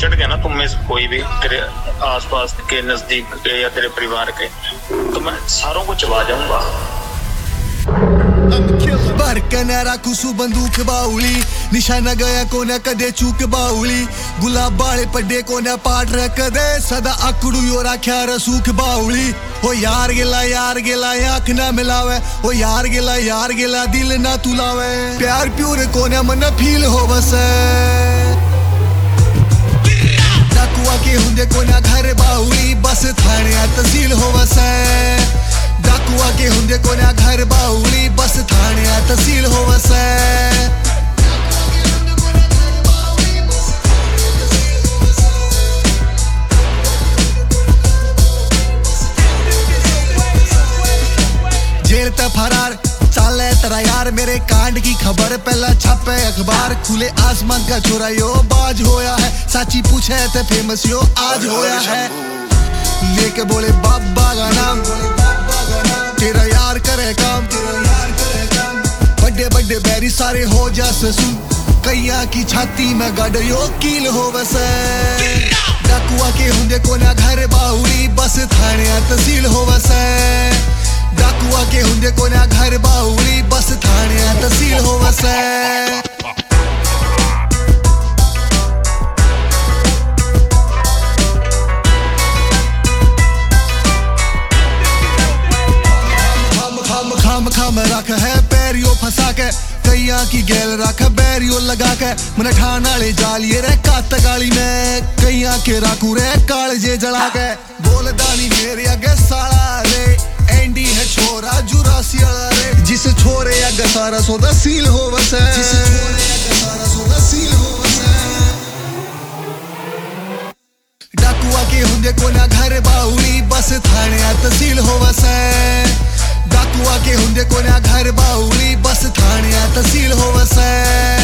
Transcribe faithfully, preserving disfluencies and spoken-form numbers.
चढ़ गया ना तुम में से कोई भी, तेरे आसपास के, नजदीक के या तेरे परिवार के, तो मैं सारों को चबा जाऊंगा। भर कनारा कुसु बंदूक बाउली, निशाना गया को न कदे चूक बाउली, गुलाब बाले पड्डे को न पाट रख दे, सदा आकड़ू यो राख्या रसूख बाउली। ओ यार गिला यार गिला आंख ना मिलावे, ओ यार गिला यार गिला दिल ना तुलावे, प्यार प्यूर को न मन फील हो बसे, डाकुआ के हुंदे को न घर बाउली, बस थाने तहसील हो बसे, डाकुआ के हुंदे को ना घर बाउली, बस थाने तहसील हो वसे। जेल ते फरार चाले तेरा यार, मेरे कांड की खबर पहला छपे अखबार, खुले आसमान का छोरा यो बाज होया है, साची पूछे ते फेमस यो आज होया है, लेके बोले बाबा का नाम, तेरा यार करे काम, बड़े बड़े बैरी सारे हो जा ससुर, कैया की छाती में गाड़ियो कील हो वसे, डाकुआ के हुंदे को ना घर बाउली, बस थाने तहसील हो वसे, डाकुआ के हुंदे को ना घर बाउली, बस थाने तहसील हो वसे। खाम खाम रख है पैरियो फंसा के, कैया की गैल रख बैरियो लगा के, मन ठान वाले जालिए रे कात गाली में, कैया के राखू रे कालजे जला के, बोलदानी मेरे आगे साला रे, एंडी है छोरा जुरासी वाला रे, जिस छोरे आगे सारा सौदा सील हो वसे, जिस छोरे आगे सारा सौदा सील हो वसे, डाकुआ के हुंदे को ना घर बाउली, बस थाने तहसील हो वसे, डाकुआ के हुंदे को ना घर बाउली, बस थाने तहसील हो वसे।